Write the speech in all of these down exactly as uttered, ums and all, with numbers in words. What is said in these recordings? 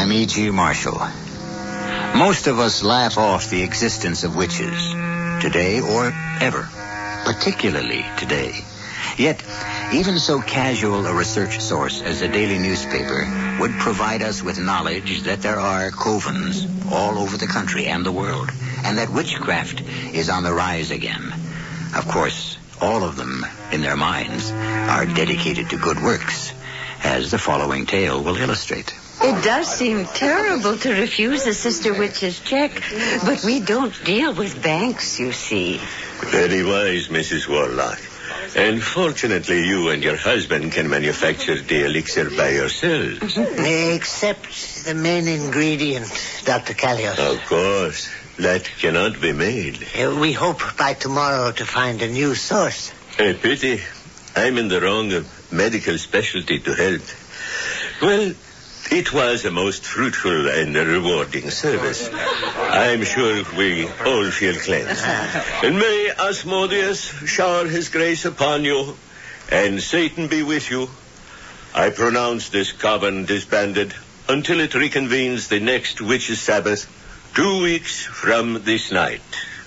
I'm E G. Marshall. Most of us laugh off the existence of witches, today or ever, particularly today. Yet, even so casual a research source as a daily newspaper would provide us with knowledge that there are covens all over the country and the world, and that witchcraft is on the rise again. Of course, all of them, in their minds, are dedicated to good works, as the following tale will illustrate. It does seem terrible to refuse a sister witch's check, but we don't deal with banks, you see. Very wise, Missus Warlock. And fortunately, you and your husband can manufacture the elixir by yourselves. Except the main ingredient, Doctor Callios. Of course. That cannot be made. Uh, we hope by tomorrow to find a new source. A pity. I'm in the wrong uh, medical specialty to help. Well, it was a most fruitful and rewarding service. I'm sure we all feel cleansed. And may Asmodeus shower his grace upon you, and Satan be with you. I pronounce this coven disbanded until it reconvenes the next Witches' Sabbath, two weeks from this night.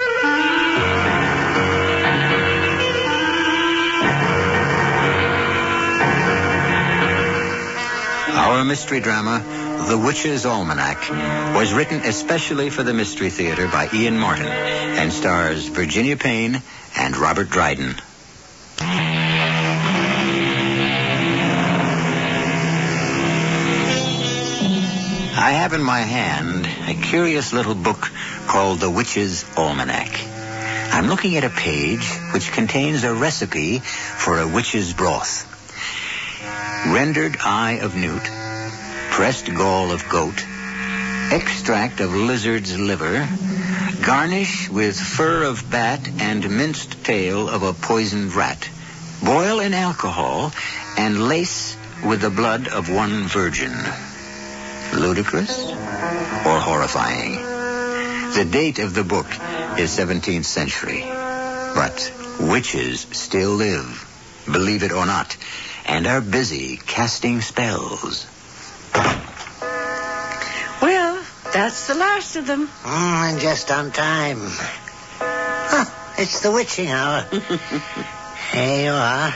Our mystery drama, The Witch's Almanac, was written especially for the Mystery Theater by Ian Martin and stars Virginia Payne and Robert Dryden. I have in my hand a curious little book called The Witch's Almanac. I'm looking at a page which contains a recipe for a witch's broth. Rendered eye of newt, pressed gall of goat, extract of lizard's liver, garnish with fur of bat and minced tail of a poisoned rat. Boil in alcohol and lace with the blood of one virgin. Ludicrous or horrifying? The date of the book is seventeenth century. But witches still live, believe it or not, and are busy casting spells. Well, that's the last of them. Mm, and just on time. Huh, it's the witching hour. Here you are.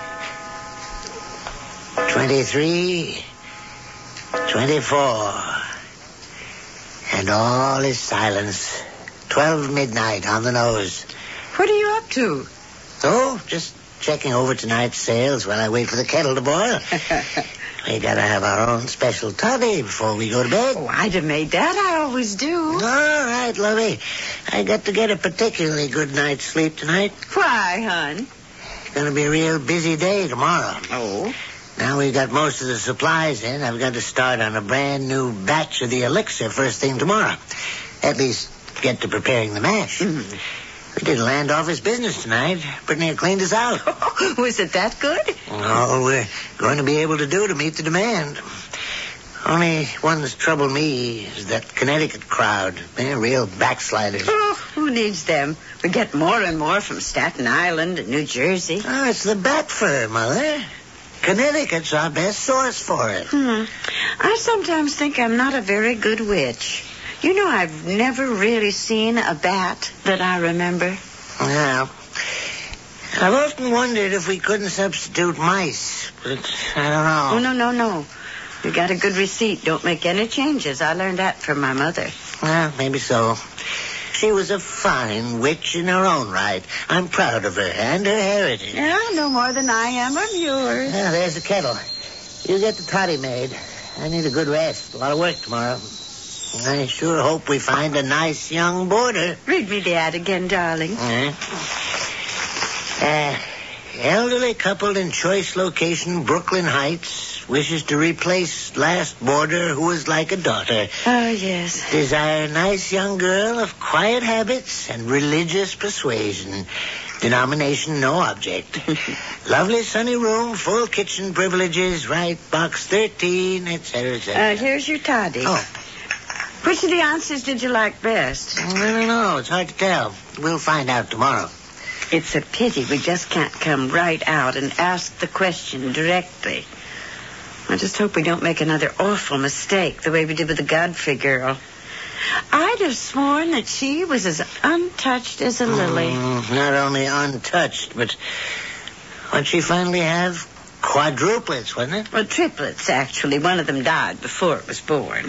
Twenty-three, twenty-four, and all is silence. Twelve midnight on the nose. What are you up to? Oh, just checking over tonight's sales while I wait for the kettle to boil. We gotta have our own special toddy before we go to bed. Oh, I'd have made that. I always do. All right, lovey. I got to get a particularly good night's sleep tonight. Why, hon? It's gonna be a real busy day tomorrow. Oh? Now we've got most of the supplies in, I've got to start on a brand new batch of the elixir first thing tomorrow. At least get to preparing the mash. Mm. We did a land office business tonight. Pretty near cleaned us out. Was it that good? All we're going to be able to do to meet the demand. Only one that's troubled me is that Connecticut crowd. They're real backsliders. Oh, who needs them? We get more and more from Staten Island and New Jersey. Oh, it's the bat fur, Mother. Connecticut's our best source for it. Hmm. I sometimes think I'm not a very good witch. You know, I've never really seen a bat that I remember. Well, I've often wondered if we couldn't substitute mice, but I don't know. Oh, no, no, no. You got a good receipt. Don't make any changes. I learned that from my mother. Well, maybe so. She was a fine witch in her own right. I'm proud of her and her heritage. Yeah, no more than I am of yours. Yeah, there's the kettle. You get the toddy made. I need a good rest. A lot of work tomorrow. I sure hope we find a nice young boarder. Read me the ad again, darling. Uh, uh, elderly couple in choice location, Brooklyn Heights, wishes to replace last boarder who was like a daughter. Oh, yes. Desire nice young girl of quiet habits and religious persuasion. Denomination no object. Lovely sunny room, full kitchen privileges, right, box thirteen, et cetera, et cetera. Uh, here's your toddy. Oh. Which of the answers did you like best? I don't know. It's hard to tell. We'll find out tomorrow. It's a pity we just can't come right out and ask the question directly. I just hope we don't make another awful mistake, the way we did with the Godfrey girl. I'd have sworn that she was as untouched as a lily. Mm, not only untouched, but what'd she finally have? Quadruplets, wasn't it? Well, triplets, actually. One of them died before it was born.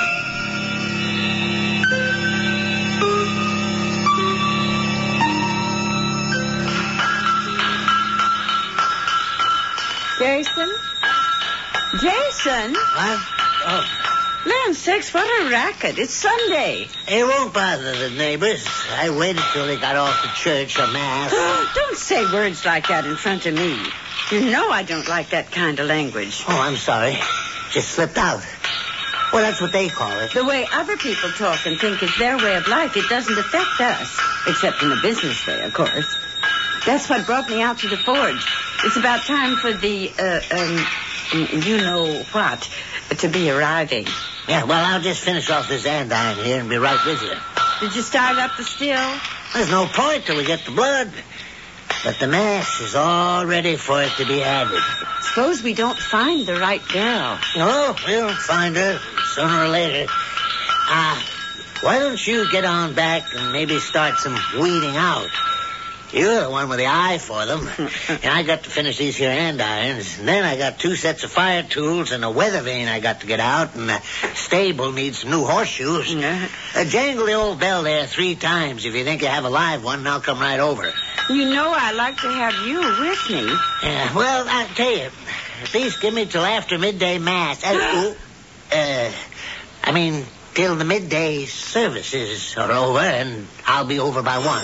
Jason? Jason? What? Oh. Land sakes, what a racket. It's Sunday. It won't bother the neighbors. I waited till they got off to church or mass. Don't say words like that in front of me. You know I don't like that kind of language. Oh, I'm sorry. Just slipped out. Well, that's what they call it. The way other people talk and think is their way of life, it doesn't affect us. Except in the business way, of course. That's what brought me out to the forge. It's about time for the, uh, um, you know what, to be arriving. Yeah, well, I'll just finish off this andiron here and be right with you. Did you start up the still? There's no point till we get the blood. But the mass is all ready for it to be added. Suppose we don't find the right girl. No, we'll find her sooner or later. Ah, uh, why don't you get on back and maybe start some weeding out? You're the one with the eye for them. And I got to finish these here andirons. And then I got two sets of fire tools and a weather vane I got to get out. And the stable needs some new horseshoes. Yeah. Uh, jangle the old bell there three times. If you think you have a live one, and I'll come right over. You know I like to have you with me. Yeah, well, I'll tell you. At least give me till after midday mass. Uh, uh, I mean, till the midday services are over, and I'll be over by one.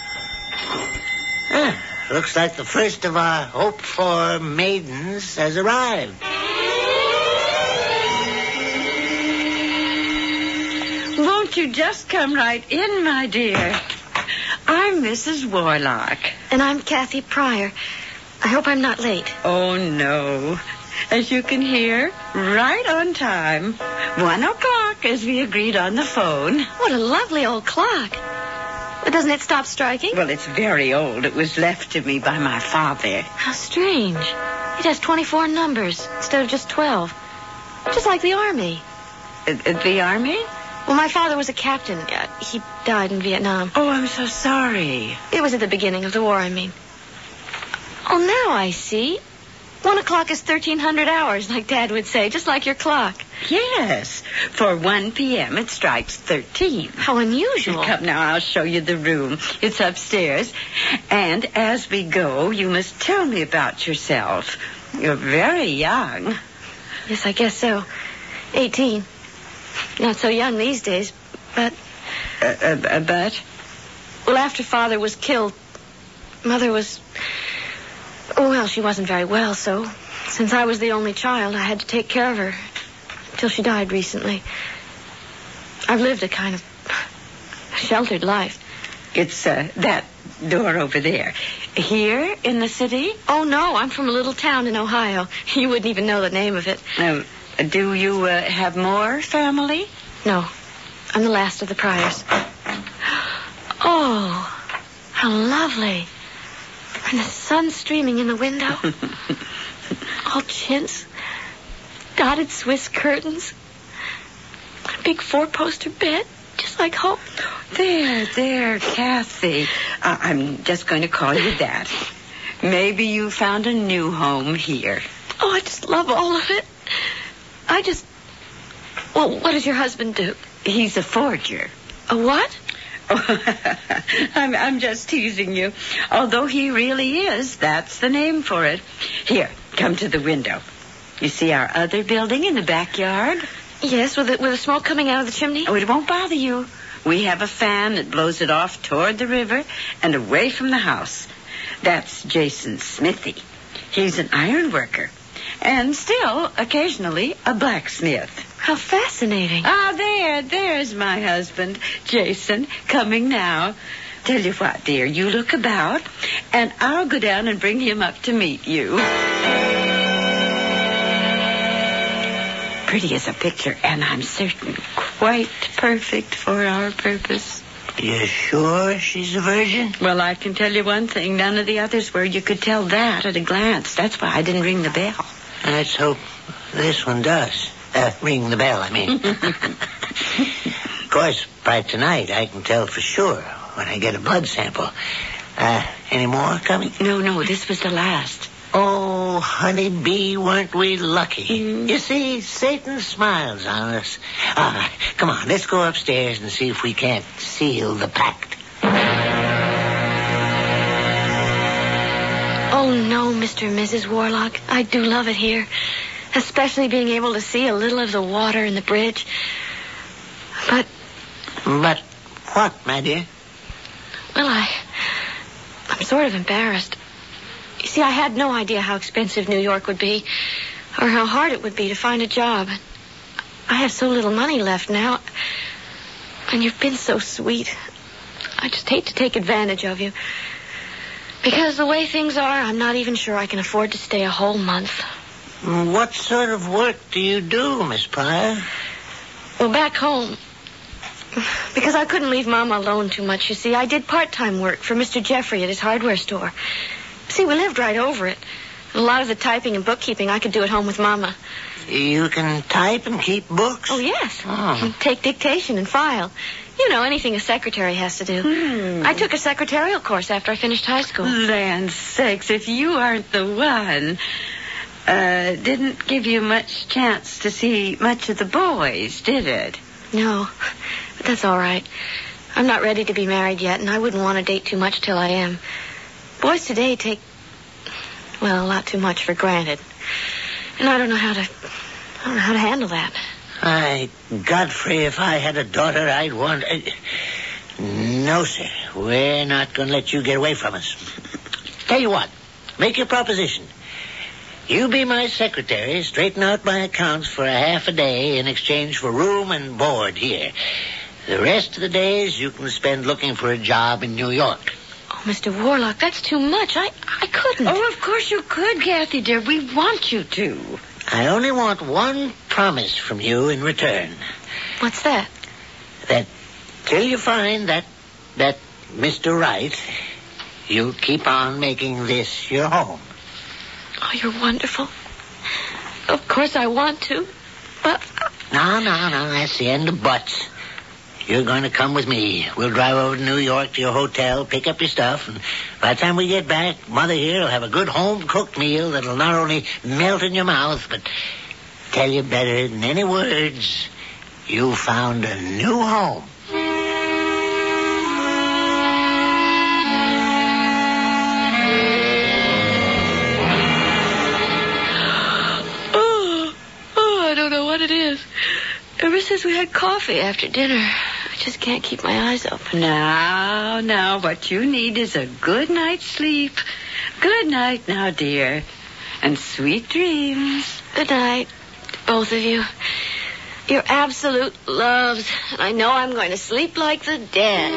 Huh, looks like the first of our hoped-for maidens has arrived. Won't you just come right in, my dear? I'm Missus Warlock. And I'm Kathy Pryor. I hope I'm not late. Oh, no. As you can hear, right on time. One o'clock, as we agreed on the phone. What a lovely old clock. Doesn't it stop striking? Well, it's very old. It was left to me by my father. How strange. It has twenty-four numbers instead of just twelve. Just like the Army. Uh, the Army? Well, my father was a captain. Uh, he died in Vietnam. Oh, I'm so sorry. It was at the beginning of the war, I mean. Oh, now I see. One o'clock is thirteen hundred hours, like Dad would say, just like your clock. Yes. For one p.m. it strikes thirteen. How unusual. Come now, I'll show you the room. It's upstairs. And as we go, you must tell me about yourself. You're very young. Yes, I guess so. Eighteen. Not so young these days, but... Uh, uh, but? Well, after Father was killed, Mother was... Oh, well, she wasn't very well, so since I was the only child, I had to take care of her till she died recently. I've lived a kind of sheltered life. It's uh, that door over there. Here in the city? Oh, no, I'm from a little town in Ohio. You wouldn't even know the name of it. Um, do you uh, have more family? No, I'm the last of the Pryors. Oh, how lovely. And the sun streaming in the window. All chintz. Dotted Swiss curtains. A big four-poster bed, just like home. There, there, Kathy. Uh, I'm just going to call you that. Maybe you found a new home here. Oh, I just love all of it. I just... Well, what does your husband do? He's a forger. A what? I'm, I'm just teasing you. Although he really is, that's the name for it. Here, come to the window. You see our other building in the backyard? Yes, with the, with the smoke coming out of the chimney? Oh, it won't bother you. We have a fan that blows it off toward the river and away from the house. That's Jason's smithy. He's an iron worker. And still, occasionally, a blacksmith. How fascinating. Ah, there, there's my husband, Jason, coming now. Tell you what, dear, you look about, and I'll go down and bring him up to meet you. Pretty as a picture, and I'm certain quite perfect for our purpose. You sure she's a virgin? Well, I can tell you one thing. None of the others were. You could tell that at a glance. That's why I didn't ring the bell. Let's hope this one does. Uh, ring the bell, I mean. Of course, by tonight, I can tell for sure when I get a blood sample. Uh, any more coming? No, no, this was the last. Oh, honeybee, weren't we lucky? Mm. You see, Satan smiles on us. Ah, come on, let's go upstairs and see if we can't seal the pact. Oh, no, Mister and Missus Warlock. I do love it here. Especially being able to see a little of the water in the bridge. But... But what, my dear? Well, I... I'm sort of embarrassed. You see, I had no idea how expensive New York would be, or how hard it would be to find a job. I have so little money left now, and you've been so sweet. I just hate to take advantage of you. Because the way things are, I'm not even sure I can afford to stay a whole month. What sort of work do you do, Miss Pryor? Well, back home, because I couldn't leave Mama alone too much, you see, I did part-time work for Mister Jeffrey at his hardware store. See, we lived right over it. A lot of the typing and bookkeeping I could do at home with Mama. You can type and keep books? Oh, yes. Oh. And take dictation and file. You know, anything a secretary has to do. Hmm. I took a secretarial course after I finished high school. Land sakes, if you aren't the one... Uh, didn't give you much chance to see much of the boys, did it? No, but that's all right. I'm not ready to be married yet, and I wouldn't want to date too much till I am. Boys today take, well, a lot too much for granted. And I don't know how to, I don't know how to handle that. I, Godfrey, if I had a daughter, I'd want... Uh, no, sir. We're not going to let you get away from us. Tell you what, make your proposition. You be my secretary, straighten out my accounts for a half a day in exchange for room and board here. The rest of the days you can spend looking for a job in New York. Oh, Mister Warlock, that's too much. I, I couldn't. Oh, of course you could, Kathy, dear. We want you to. I only want one promise from you in return. What's that? That till you find that, that Mister Wright, you'll keep on making this your home. Oh, you're wonderful. Of course I want to, but... No, no, no, that's the end of buts. You're going to come with me. We'll drive over to New York to your hotel, pick up your stuff, and by the time we get back, Mother here will have a good home-cooked meal that'll not only melt in your mouth, but tell you better than any words, you found a new home. It is. Ever since we had coffee after dinner, I just can't keep my eyes open. Now, now, what you need is a good night's sleep. Good night now, dear. And sweet dreams. Good night, both of you. You're absolute loves, and I know I'm going to sleep like the dead.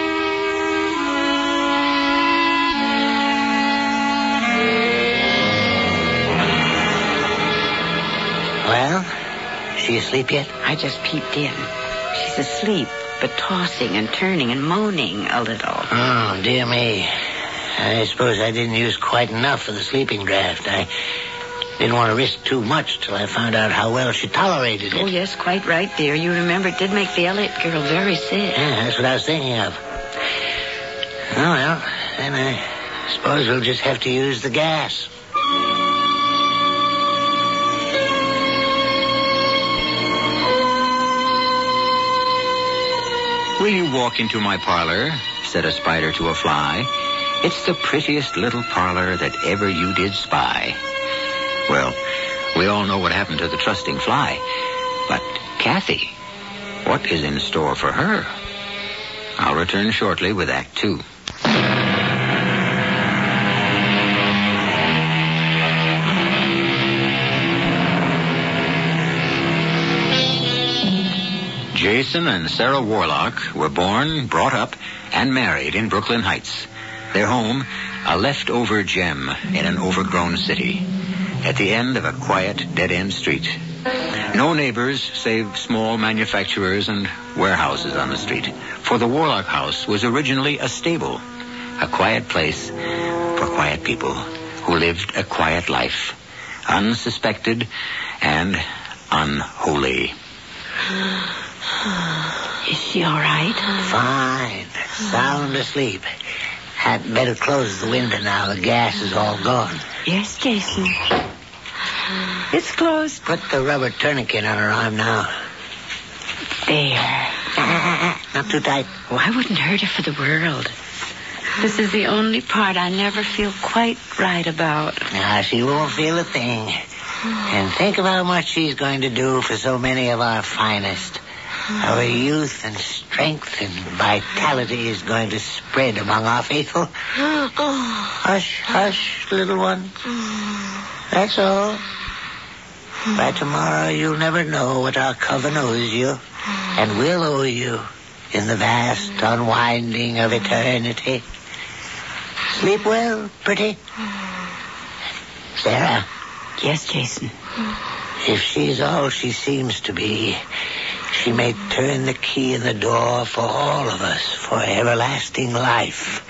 Well... She asleep yet? I just peeped in. She's asleep, but tossing and turning and moaning a little. Oh, dear me. I suppose I didn't use quite enough for the sleeping draft. I didn't want to risk too much till I found out how well she tolerated it. Oh, yes, quite right, dear. You remember it did make the Elliott girl very sick. Yeah, that's what I was thinking of. Oh, well, then I suppose we'll just have to use the gas. Will you walk into my parlor? Said a spider to a fly. It's the prettiest little parlor that ever you did spy. Well, we all know what happened to the trusting fly. But Kathy, what is in store for her? I'll return shortly with Act Two. Jason and Sarah Warlock were born, brought up, and married in Brooklyn Heights. Their home, a leftover gem in an overgrown city, at the end of a quiet, dead-end street. No neighbors save small manufacturers and warehouses on the street, for the Warlock house was originally a stable, a quiet place for quiet people who lived a quiet life. unsuspected and unholy. Is she all right? Fine. Sound asleep. Had better close the window now. The gas is all gone. Yes, Jason. It's closed. Put the rubber tourniquet on her arm now. There. Not too tight. Oh, I wouldn't hurt her for the world. This is the only part I never feel quite right about. Now, she won't feel a thing. And think of how much she's going to do for so many of our finest. Our youth and strength and vitality is going to spread among our faithful. Hush, hush, little one. That's all. By tomorrow, you'll never know what our coven owes you and will owe you in the vast unwinding of eternity. Sleep well, pretty. Sarah. Yes, Jason. If she's all she seems to be, she may turn the key in the door for all of us for everlasting life.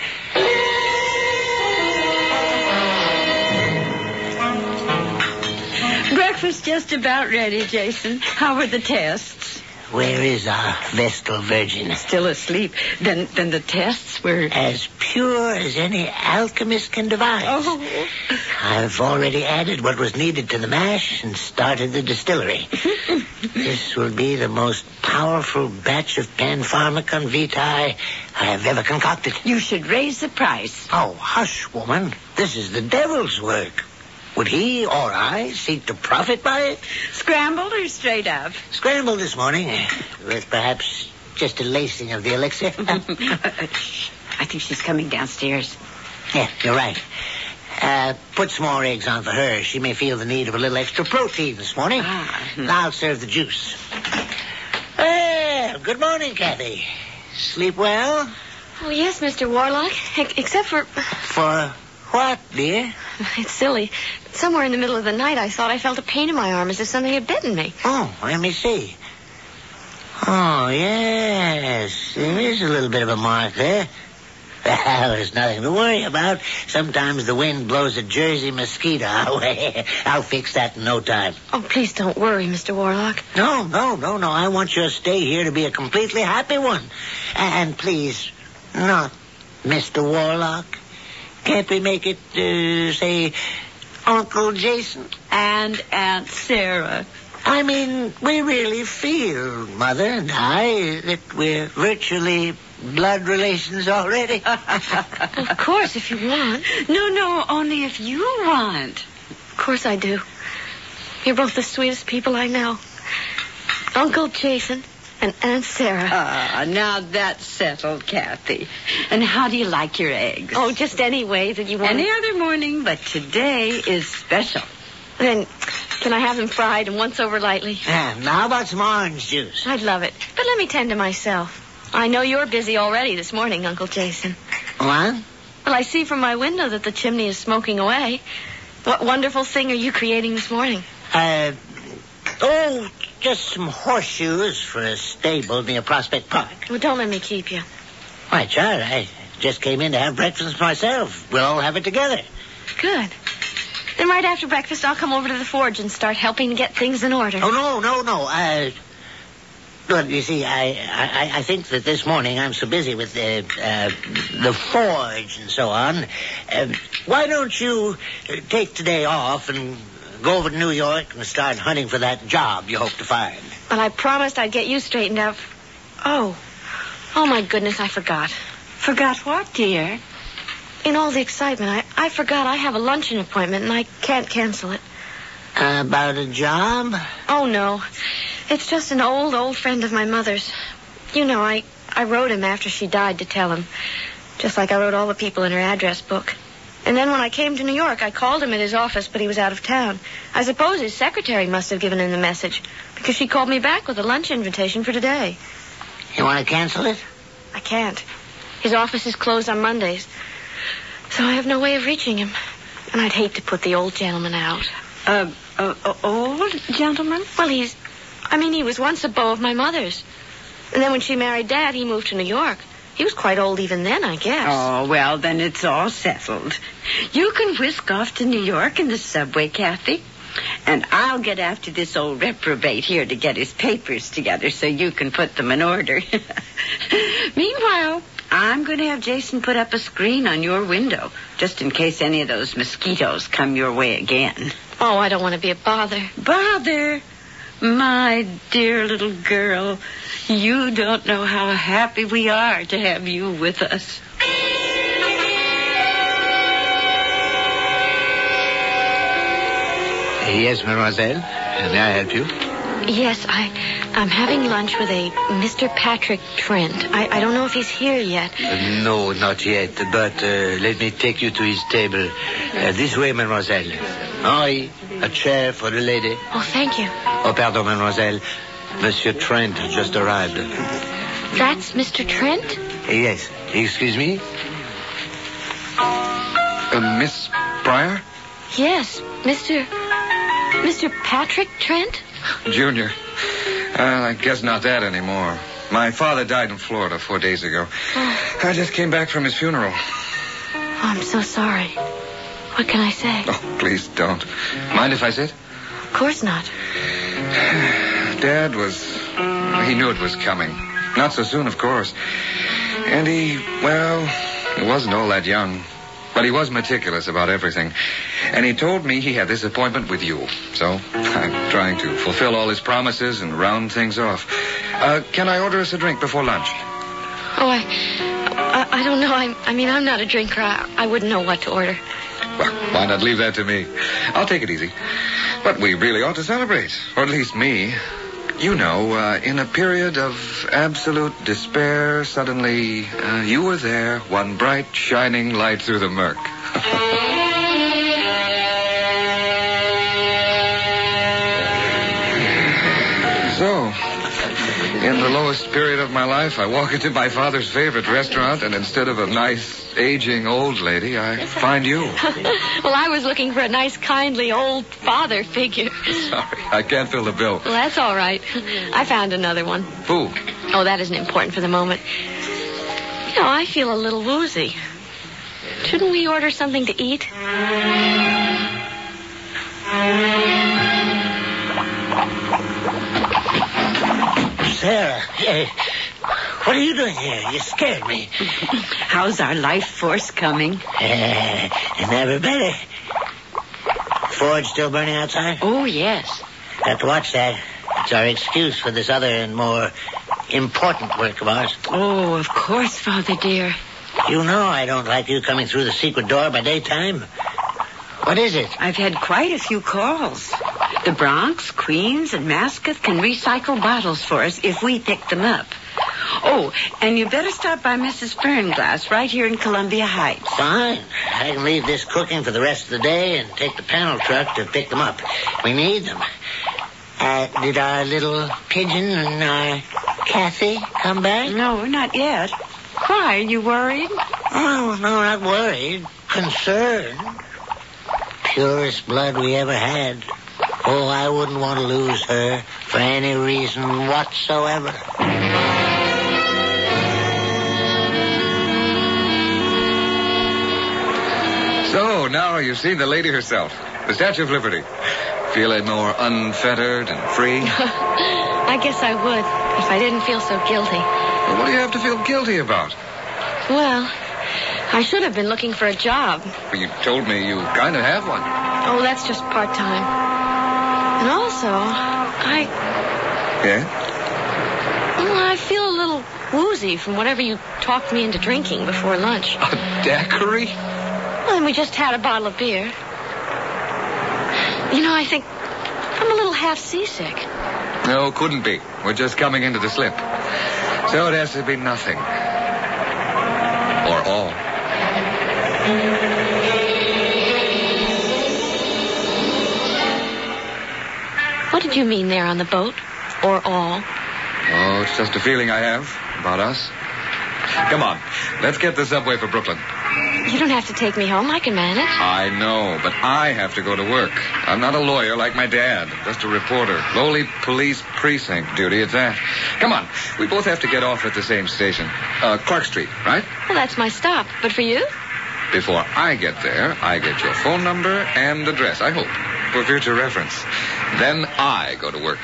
Breakfast just about ready, Jason. How were the tests? Where is our Vestal Virgin? Still asleep. Then then the tests were... As pure as any alchemist can devise. Oh. I've already added what was needed to the mash and started the distillery. This will be the most powerful batch of Panpharmacon Vitae I have ever concocted. You should raise the price. Oh, hush, woman. This is the devil's work. Would he or I seek to profit by it? Scrambled or straight up? Scrambled this morning, with perhaps just a lacing of the elixir. I think she's coming downstairs. Yeah, you're right. Uh, put some more eggs on for her. She may feel the need of a little extra protein this morning. Ah. I'll serve the juice. Well, good morning, Kathy. Sleep well? Oh, yes, Mister Warlock. E- except for... For what, dear? It's silly. Somewhere in the middle of the night, I thought I felt a pain in my arm as if something had bitten me. Oh, let me see. Oh, yes. There is a little bit of a mark there. Well, there's nothing to worry about. Sometimes the wind blows a Jersey mosquito our way. I'll fix that in no time. Oh, please don't worry, Mister Warlock. No, no, no, no. I want your stay here to be a completely happy one. And please, not Mister Warlock. Can't we make it, uh, say, Uncle Jason? And Aunt Sarah. I mean, we really feel, Mother and I, that we're virtually blood relations already. Of course, if you want. No, no, only if you want. Of course I do. You're both the sweetest people I know. Uncle Jason and Aunt Sarah. Ah, now that's settled, Kathy. And how do you like your eggs? Oh, just any way that you want. Any other morning, but today is special. Then, can I have them fried and once over lightly? Yeah, now how about some orange juice? I'd love it. But let me tend to myself. I know you're busy already this morning, Uncle Jason. What? Well, I see from my window that the chimney is smoking away. What wonderful thing are you creating this morning? Uh, oh, just some horseshoes for a stable near Prospect Park. Well, don't let me keep you. Why, child, I just came in to have breakfast myself. We'll all have it together. Good. Then right after breakfast, I'll come over to the forge and start helping to get things in order. Oh, no, no, no. Uh, well, you see, I, I, I think that this morning I'm so busy with the, uh, the forge and so on. Uh, why don't you take today off and go over to New York and start hunting for that job you hope to find? Well, I promised I'd get you straightened out. Oh. Oh, my goodness, I forgot. Forgot what, dear? In all the excitement, I, I forgot I have a luncheon appointment and I can't cancel it. Uh, about a job? Oh, no. It's just an old, old friend of my mother's. You know, I, I wrote him after she died to tell him. Just like I wrote all the people in her address book. And then when I came to New York, I called him at his office, but he was out of town. I suppose his secretary must have given him the message, because she called me back with a lunch invitation for today. You want to cancel it? I can't. His office is closed on Mondays. So I have no way of reaching him. And I'd hate to put the old gentleman out. Uh, uh, uh old gentleman? Well, he's... I mean, he was once a beau of my mother's. And then when she married Dad, he moved to New York. He was quite old even then, I guess. Oh, well, then it's all settled. You can whisk off to New York in the subway, Kathy. And I'll get after this old reprobate here to get his papers together so you can put them in order. Meanwhile, I'm going to have Jason put up a screen on your window, just in case any of those mosquitoes come your way again. Oh, I don't want to be a bother. Bother? My dear little girl, you don't know how happy we are to have you with us. Yes, mademoiselle. May I help you? Yes, I, I'm having lunch with a Mister Patrick Trent. I, I don't know if he's here yet. Uh, no, not yet. But uh, let me take you to his table. Uh, this way, mademoiselle. Henri, a chair for the lady. Oh, thank you. Oh, pardon, mademoiselle. Monsieur Trent has just arrived. That's Mister Trent? Yes. Excuse me? Uh, Miss Pryor? Yes, Mister... Mister Patrick Trent? Junior. Uh, I guess not that anymore. My father died in Florida four days ago. Oh. I just came back from his funeral. Oh, I'm so sorry. What can I say? Oh, please don't. Mind if I sit? Of course not. Dad was... He knew it was coming. Not so soon, of course. And he, well, he wasn't all that young. But he was meticulous about everything. And he told me he had this appointment with you. So I'm trying to fulfill all his promises and round things off. Uh, can I order us a drink before lunch? Oh, I... I, I don't know. I, I mean, I'm not a drinker. I, I wouldn't know what to order. Well, why not leave that to me? I'll take it easy. But we really ought to celebrate. Or at least me. You know, uh, in a period of absolute despair, suddenly uh, you were there, one bright, shining light through the murk. So, in the lowest period of my life, I walk into my father's favorite restaurant, and instead of a nice, aging old lady, I find you. Well, I was looking for a nice, kindly old father figure. Sorry, I can't fill the bill. Well, that's all right. I found another one. Who? Oh, that isn't important for the moment. You know, I feel a little woozy. Shouldn't we order something to eat? Sarah, hey, what are you doing here? You scared me. How's our life force coming? Uh, never better. Forge still burning outside? Oh, yes. Have to watch that. It's our excuse for this other and more important work of ours. Oh, of course, Father dear. You know I don't like you coming through the secret door by daytime. What is it? I've had quite a few calls. The Bronx, Queens, and Mascot can recycle bottles for us if we pick them up. Oh, and you better stop by Missus Fernglass right here in Columbia Heights. Fine. I can leave this cooking for the rest of the day and take the panel truck to pick them up. We need them. Uh, did our little pigeon and our Kathy come back? No, not yet. Why, are you worried? Oh, no, not worried. Concerned. Purest blood we ever had. Oh, I wouldn't want to lose her for any reason whatsoever. So, now you've seen the lady herself, the Statue of Liberty. Feeling more unfettered and free? I guess I would, if I didn't feel so guilty. Well, what do you have to feel guilty about? Well, I should have been looking for a job. Well, you told me you kind of have one. Oh, that's just part-time. And also, I... Yeah? Well, I feel a little woozy from whatever you talked me into drinking before lunch. A daiquiri? Well, and we just had a bottle of beer. You know, I think I'm a little half seasick. No, couldn't be. We're just coming into the slip. So it has to be nothing. Or all. What did you mean there on the boat? Or all? Oh, it's just a feeling I have about us. Come on, let's get the subway for Brooklyn. You don't have to take me home. I can manage. I know, but I have to go to work. I'm not a lawyer like my dad, just a reporter. Lowly police precinct duty, it's that. Come on, we both have to get off at the same station. Uh, Clark Street, right? Well, that's my stop. But for you? Before I get there, I get your phone number and address, I hope. for future reference. Then I go to work.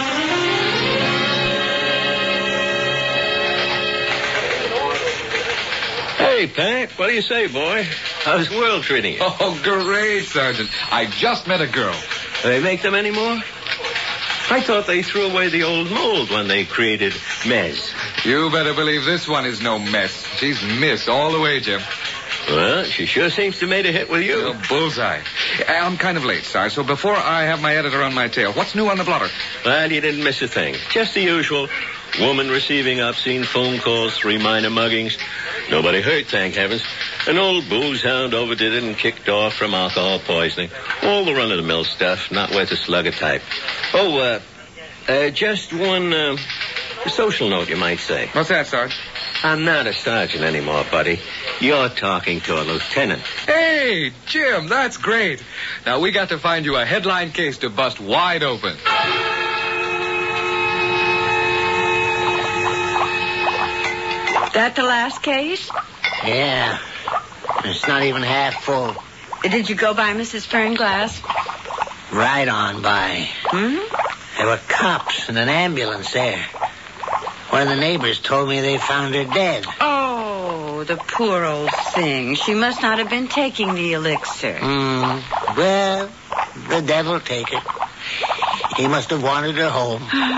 Hey, Pat, what do you say, boy? How's the world treating you? Oh, great, Sergeant. I just met a girl. Do they make them anymore? I thought they threw away the old mold when they created Mez. You better believe this one is no mess. She's Miss all the way, Jim. Well, she sure seems to have made a hit with you. Oh, bullseye. I'm kind of late, Sarge, so before I have my editor on my tail, what's new on the blotter? Well, you didn't miss a thing. Just the usual. Woman receiving obscene phone calls, three minor muggings. Nobody hurt, thank heavens. An old booze hound overdid it and kicked off from alcohol poisoning. All the run-of-the-mill stuff, not worth a slug of type. Oh, uh, uh just one, uh, social note, you might say. What's that, Sarge? I'm not a sergeant anymore, buddy. You're talking to a lieutenant. Hey, Jim, that's great. Now, we got to find you a headline case to bust wide open. That the last case? Yeah. It's not even half full. Did you go by Missus Fernglass? Right on by. Hmm? There were cops and an ambulance there. One of the neighbors told me they found her dead. Oh, the poor old thing. She must not have been taking the elixir. Mm, well, the devil take it. He must have wanted her home.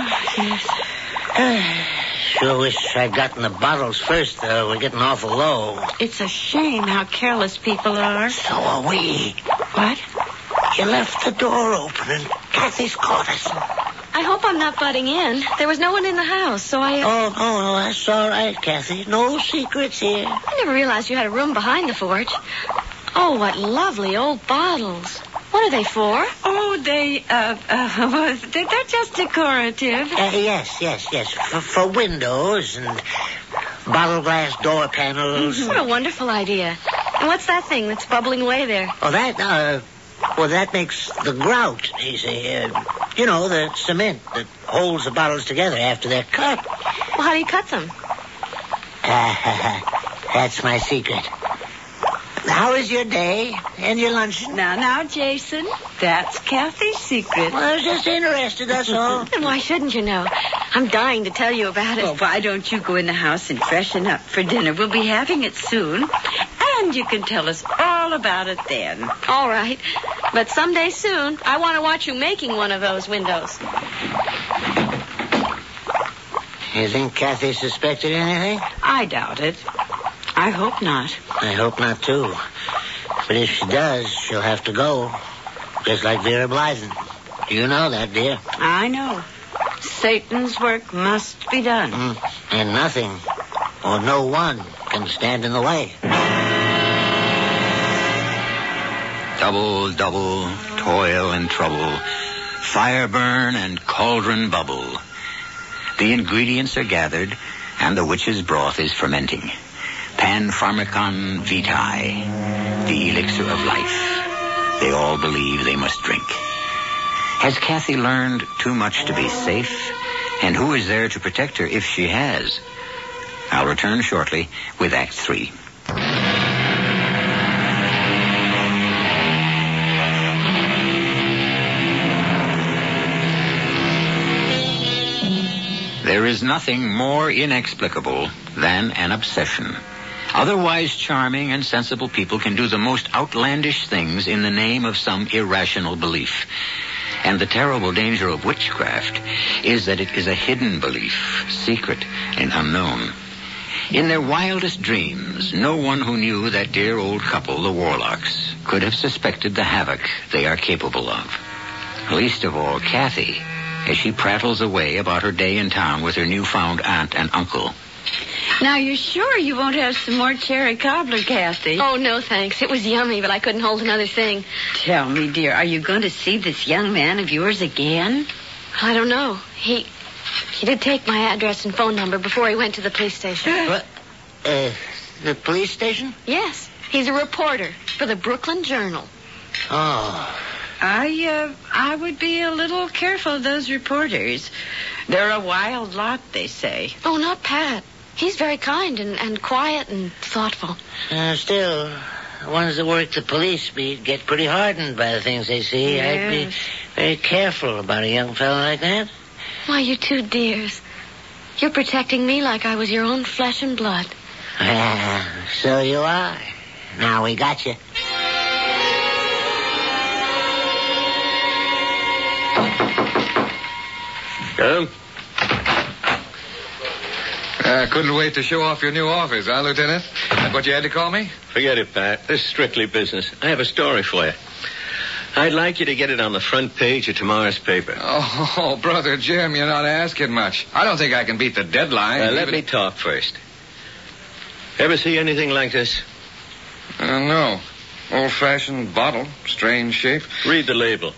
Yes. Sure wish I'd gotten the bottles first, though. We're getting awful low. It's a shame how careless people are. So are we. What? You left the door open and Kathy's caught us. I hope I'm not butting in. There was no one in the house, so I... Uh... Oh, no, no, that's all right, Kathy. No secrets here. I never realized you had a room behind the forge. Oh, what lovely old bottles. What are they for? Oh, they, uh, uh they're, they're just decorative. Uh, yes, yes, yes. For, for windows and bottle glass door panels. What a wonderful idea. And what's that thing that's bubbling away there? Oh, that, uh, well, that makes the grout, you see. Uh, you know, the cement that holds the bottles together after they're cut. Well, how do you cut them? Uh, that's my secret. How is your day and your luncheon? Now, now, Jason, that's Kathy's secret. Well, I was just interested, that's all. Then why shouldn't you know? I'm dying to tell you about it. Well, why don't you go in the house and freshen up for dinner? We'll be having it soon. And you can tell us all about it then. All right. But someday soon, I want to watch you making one of those windows. You think Kathy suspected anything? I doubt it. I hope not. I hope not, too. But if she does, she'll have to go. Just like Vera Blythen. You know that, dear. I know. Satan's work must be done. Mm. And nothing, or no one, can stand in the way. Double, double, toil and trouble, fire burn and cauldron bubble. The ingredients are gathered, and the witch's broth is fermenting. Panpharmacon vitae, the elixir of life. They all believe they must drink. Has Kathy learned too much to be safe? And who is there to protect her if she has? I'll return shortly with Act Three. There is nothing more inexplicable than an obsession. Otherwise charming and sensible people can do the most outlandish things in the name of some irrational belief. And the terrible danger of witchcraft is that it is a hidden belief, secret and unknown. In their wildest dreams, no one who knew that dear old couple, the Warlocks, could have suspected the havoc they are capable of. Least of all, Kathy, as she prattles away about her day in town with her newfound aunt and uncle. Now, you're sure you won't have some more cherry cobbler, Kathy? Oh, no, thanks. It was yummy, but I couldn't hold another thing. Tell me, dear, are you going to see this young man of yours again? I don't know. He he did take my address and phone number before he went to the police station. What? Uh, the police station? Yes. He's a reporter for the Brooklyn Journal. Oh. I, uh, I would be a little careful of those reporters. They're a wild lot, they say. Oh, not Pat. He's very kind and, and quiet and thoughtful. Uh, still, the ones that work the police beat get pretty hardened by the things they see. Yes. I'd be very careful about a young fellow like that. Why, you two dears. You're protecting me like I was your own flesh and blood. Ah, so you are. Now we got you. Come. I couldn't wait to show off your new office, huh, Lieutenant? That's what you had to call me? Forget it, Pat. This is strictly business. I have a story for you. I'd like you to get it on the front page of tomorrow's paper. Oh, Brother Jim, you're not asking much. I don't think I can beat the deadline. Uh, let even... me talk first. Ever see anything like this? Uh, no. Old-fashioned bottle. Strange shape. Read the label.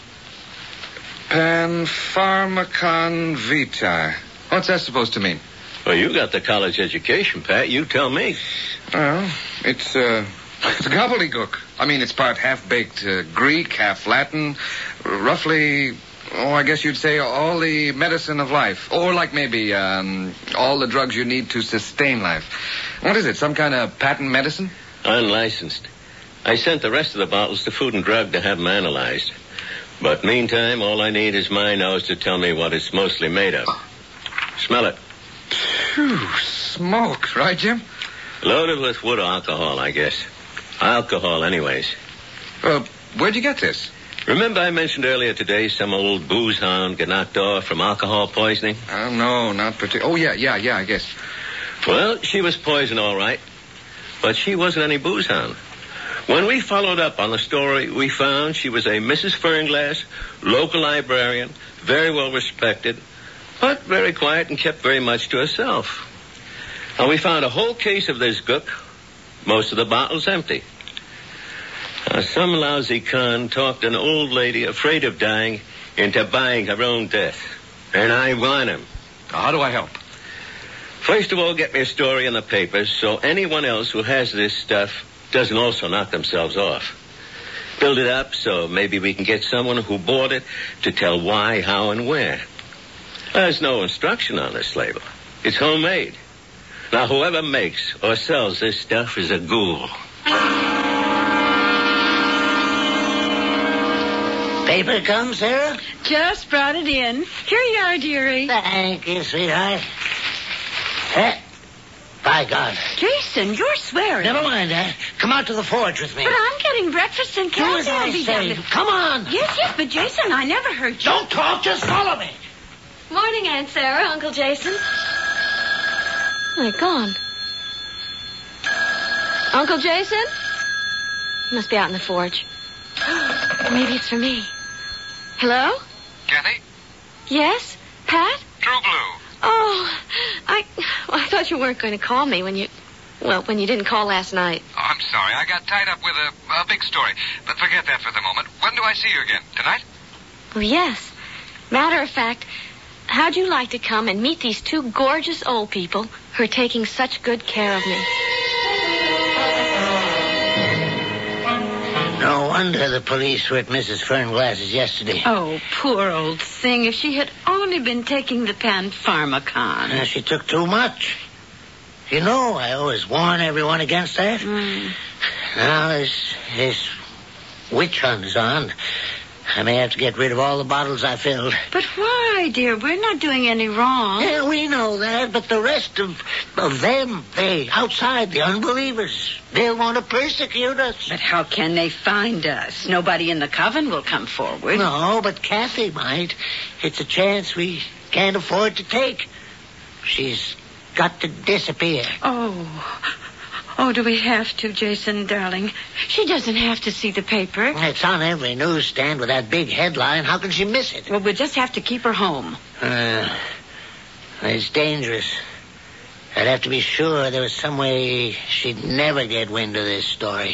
Panpharmacon Vitae. What's that supposed to mean? Well, you got the college education, Pat. You tell me. Well, it's, uh, it's gobbledygook. I mean, it's part half-baked uh, Greek, half Latin. Roughly, oh, I guess you'd say all the medicine of life. Or like maybe um, all the drugs you need to sustain life. What is it, some kind of patent medicine? Unlicensed. I sent the rest of the bottles to Food and Drug to have them analyzed. But meantime, all I need is my nose to tell me what it's mostly made of. Smell it. Phew, smoke, right, Jim? Loaded with wood alcohol, I guess. Alcohol, anyways. Uh, where'd you get this? Remember I mentioned earlier today some old booze hound got knocked off from alcohol poisoning? Uh, no, not particularly. Oh, yeah, yeah, yeah, I guess. Well, she was poisoned, all right. But she wasn't any booze hound. When we followed up on the story, we found she was a Missus Fernglass, local librarian, very well respected, but very quiet and kept very much to herself. And we found a whole case of this gook, most of the bottles empty. Now, some lousy con talked an old lady afraid of dying into buying her own death. And I want him. How do I help? First of all, get me a story in the papers so anyone else who has this stuff doesn't also knock themselves off. Build it up so maybe we can get someone who bought it to tell why, how, and where. There's no instruction on this label. It's homemade. Now, whoever makes or sells this stuff is a ghoul. Paper come, Sarah? Just brought it in. Here you are, dearie. Thank you, sweetheart. Eh? By God. Jason, you're swearing. Never mind that. Come out to the forge with me. But I'm getting breakfast and Do as Kathy I will be say. down. Come on. Yes, yes, but Jason, I never heard you. Don't talk, just follow me. Morning, Aunt Sarah, Uncle Jason. They're gone. Uncle Jason? Must be out in the forge. Maybe it's for me. Hello? Kathy? Yes? Pat? True Blue. Oh, I, well, I thought you weren't going to call me when you, well, when you didn't call last night. Oh, I'm sorry. I got tied up with a, a big story. But forget that for the moment. When do I see you again? Tonight? Oh, yes. Matter of fact, how'd you like to come and meet these two gorgeous old people who are taking such good care of me? No wonder the police were at Missus Fernglass's yesterday. Oh, poor old thing. If she had only been taking the Panpharmacon. Uh, she took too much. You know, I always warn everyone against that. Mm. Now this, this witch hunt is on. I may have to get rid of all the bottles I filled. But why, dear? We're not doing any wrong. Yeah, we know that, but the rest of, of them, they outside, the unbelievers, they'll want to persecute us. But how can they find us? Nobody in the coven will come forward. No, but Kathy might. It's a chance we can't afford to take. She's got to disappear. Oh. Oh, do we have to, Jason, darling? She doesn't have to see the paper. It's on every newsstand with that big headline. How can she miss it? Well, we'll just have to keep her home. Uh, it's dangerous. I'd have to be sure there was some way she'd never get wind of this story.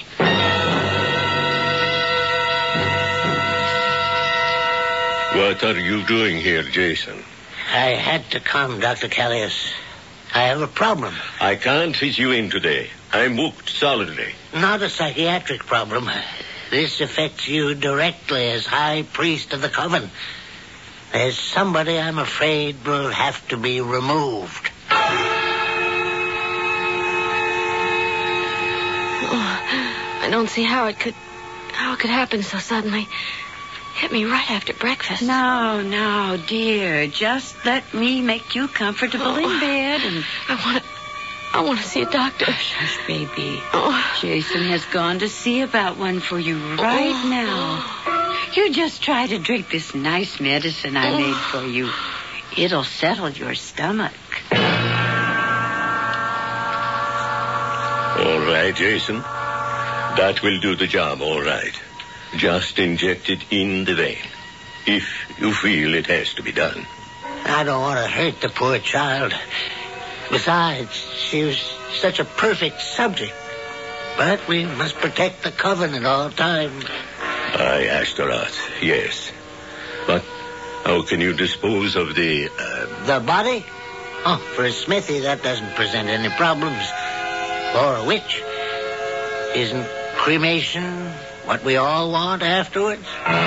What are you doing here, Jason? I had to come, Doctor Callius. I have a problem. I can't fit you in today. I'm booked solidly. Not a psychiatric problem. This affects you directly as High Priest of the Coven. There's somebody I'm afraid will have to be removed. Oh, I don't see how it could, how it could happen so suddenly. Hit me right after breakfast. No, no, dear. Just let me make you comfortable Oh. in bed and... I want to, I want to see a doctor. Hush, baby. Oh. Jason has gone to see about one for you right Oh. now. You just try to drink this nice medicine I Oh. made for you. It'll settle your stomach. All right, Jason. That will do the job, all right. Just inject it in the vein, if you feel it has to be done. I don't want to hurt the poor child. Besides, she was such a perfect subject. But we must protect the coven at all times. I asked her out, yes. But how can you dispose of the... Uh, The body? Oh, for a smithy, that doesn't present any problems. For a witch, isn't cremation what we all want afterwards?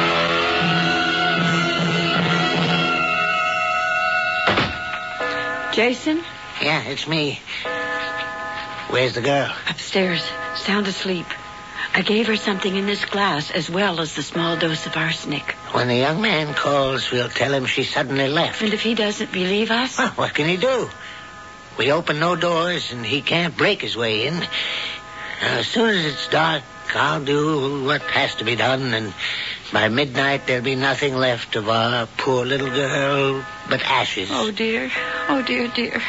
Jason? Yeah, it's me. Where's the girl? Upstairs, sound asleep. I gave her something in this glass as well as the small dose of arsenic. When the young man calls, we'll tell him she suddenly left. And if he doesn't believe us? Well, what can he do? We open no doors, and he can't break his way in. Now, as soon as it's dark, I'll do what has to be done, and by midnight there'll be nothing left of our poor little girl but ashes. Oh, dear. Oh, dear, dear.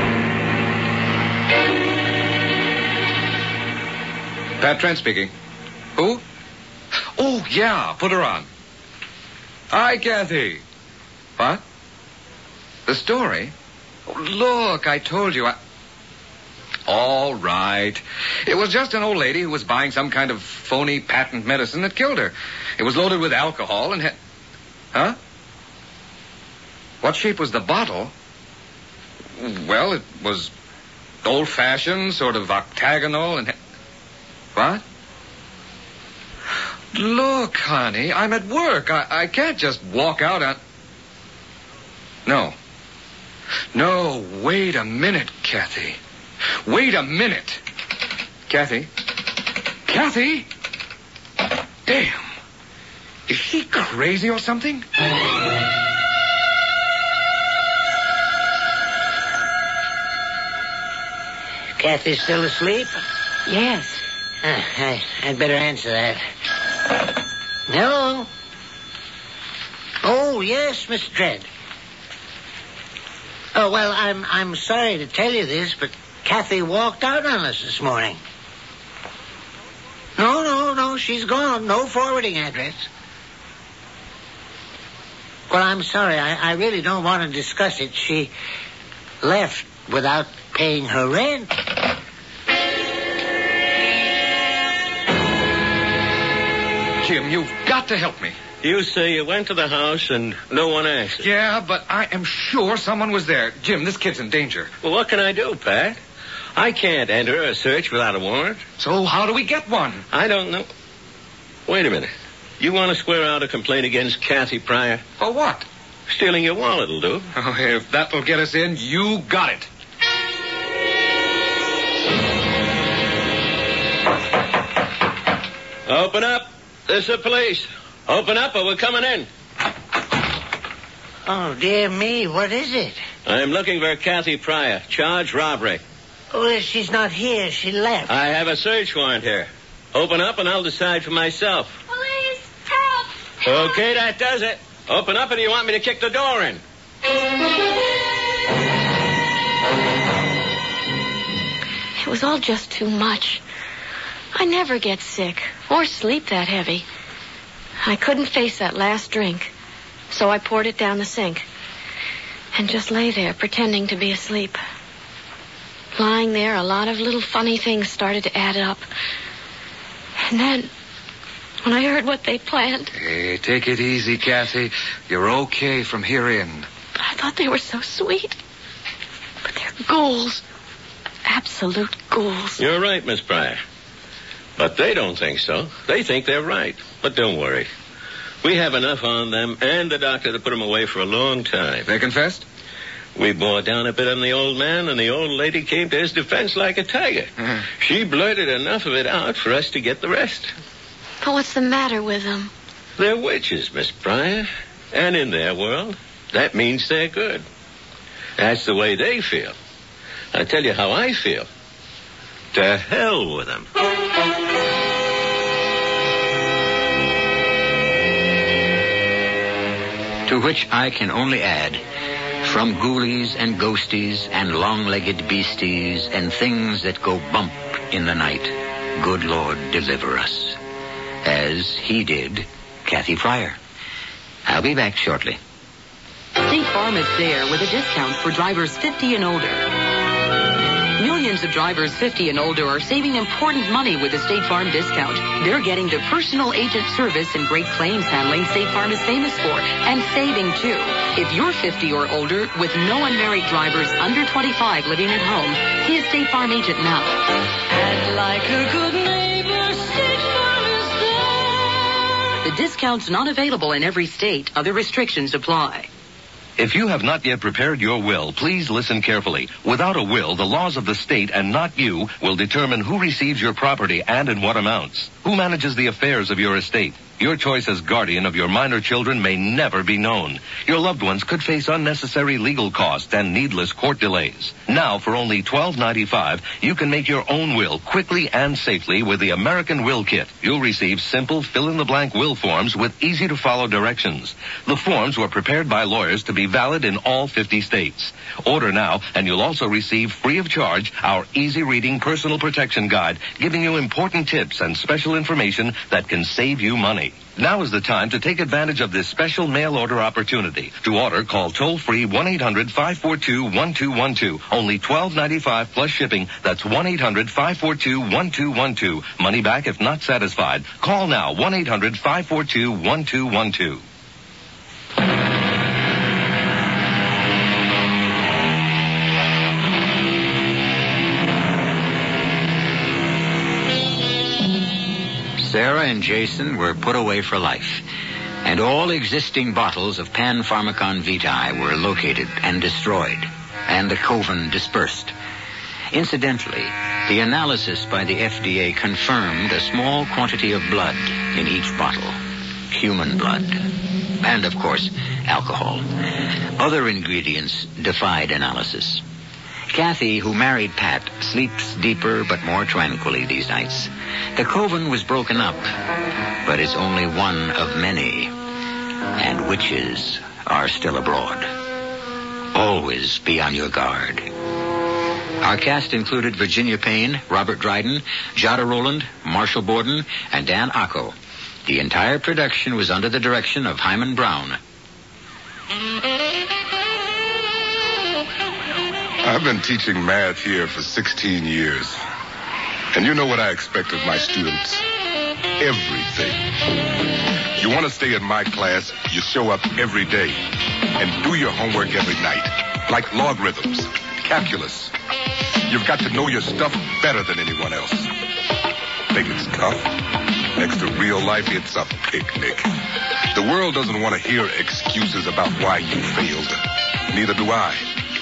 Pat Trent speaking. Who? Oh, yeah, put her on. Hi, Kathy. What? The story? Oh, look, I told you. I... All right. It was just an old lady who was buying some kind of phony patent medicine that killed her. It was loaded with alcohol and had... Huh? What shape was the bottle? Well, it was old-fashioned, sort of octagonal and... What? Look, honey, I'm at work. I, I can't just walk out on... No. No, wait a minute, Kathy. Wait a minute. Kathy? Kathy? Damn. Is she crazy or something? Kathy's still asleep? Yes. Uh, I, I'd better answer that. Hello? Oh, yes, Mister Trent. Oh, well, I'm I'm sorry to tell you this, but Kathy walked out on us this morning. No, no, no, she's gone. No forwarding address. Well, I'm sorry. I, I really don't want to discuss it. She left without paying her rent. Jim, you've got to help me. you say you went to the house and no one asked. Yeah, but I am sure someone was there. Jim, this kid's in danger. Well, what can I do, Pat? I can't enter a search without a warrant. So how do we get one? I don't know. Wait a minute. You want to square out a complaint against Kathy Pryor? For what? Stealing your wallet will do. Oh, if that'll get us in, you got it. Open up. This is the police. Open up or we're coming in. Oh, dear me, what is it? I'm looking for Kathy Pryor. Charged robbery. Oh, she's not here. She left. I have a search warrant here. Open up and I'll decide for myself. Police! Help! Help! Okay, that does it. Open up or do you want me to kick the door in? It was all just too much. I never get sick or sleep that heavy. I couldn't face that last drink, so I poured it down the sink and just lay there pretending to be asleep. Lying there, a lot of little funny things started to add up. And then, when I heard what they planned... Hey, take it easy, Kathy. You're okay from here in. But I thought they were so sweet. But they're ghouls. Absolute ghouls. You're right, Miss Pryor. But they don't think so. They think they're right. But don't worry. We have enough on them and the doctor to put them away for a long time. They confessed? We bore down a bit on the old man, and the old lady came to his defense like a tiger. Uh-huh. She blurted enough of it out for us to get the rest. But what's the matter with them? They're witches, Miss Pryor. And in their world, that means they're good. That's the way they feel. I'll tell you how I feel. To hell with them. To which I can only add, from ghoulies and ghosties and long-legged beasties and things that go bump in the night, good Lord deliver us. As he did Kathy Pryor. I'll be back shortly. State Farm is there with a discount for drivers fifty and older. Millions of drivers fifty and older are saving important money with the State Farm discount. They're getting the personal agent service and great claims handling State Farm is famous for, and saving too. If you're fifty or older with no unmarried drivers under twenty-five living at home, see a State Farm agent now. And like a good neighbor, State Farm is there. The discount's not available in every state. Other restrictions apply. If you have not yet prepared your will, please listen carefully. Without a will, the laws of the state and not you will determine who receives your property and in what amounts. Who manages the affairs of your estate? Your choice as guardian of your minor children may never be known. Your loved ones could face unnecessary legal costs and needless court delays. Now, for only twelve ninety-five, you can make your own will quickly and safely with the American Will Kit. You'll receive simple fill-in-the-blank will forms with easy-to-follow directions. The forms were prepared by lawyers to be valid in all fifty states. Order now, and you'll also receive free of charge our easy-reading personal protection guide, giving you important tips and special information that can save you money. Now is the time to take advantage of this special mail order opportunity. To order, call toll-free one eight hundred five four two one two one two. Only twelve ninety-five plus shipping. That's one eight hundred five four two one two one two. Money back if not satisfied. Call now, one eight hundred five four two one two one two. Sarah and Jason were put away for life, and all existing bottles of Pan-Pharmacon Vitae were located and destroyed, and the coven dispersed. Incidentally, the analysis by the F D A confirmed a small quantity of blood in each bottle, human blood, and, of course, alcohol. Other ingredients defied analysis. Kathy, who married Pat, sleeps deeper but more tranquilly these nights. The coven was broken up, but it's only one of many, and witches are still abroad. Always be on your guard. Our cast included Virginia Payne, Robert Dryden, Jada Rowland, Marshall Borden, and Dan Acco. The entire production was under the direction of Hyman Brown. I've been teaching math here for sixteen years. And you know what I expect of my students? Everything. You want to stay in my class, you show up every day and do your homework every night. Like logarithms, calculus. You've got to know your stuff better than anyone else. Think it's tough? Next to real life, it's a picnic. The world doesn't want to hear excuses about why you failed. Neither do I.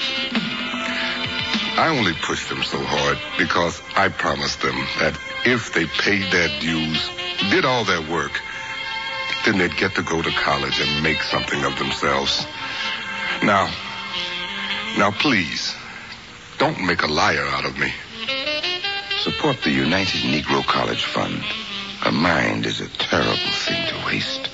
I only pushed them so hard because I promised them that if they paid their dues, did all their work, then they'd get to go to college and make something of themselves. Now, now please, don't make a liar out of me. Support the United Negro College Fund. A mind is a terrible thing to waste.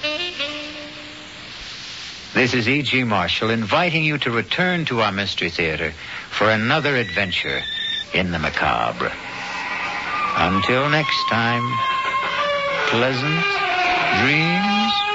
This is E G. Marshall inviting you to return to our Mystery Theater for another adventure in the macabre. Until next time, pleasant dreams.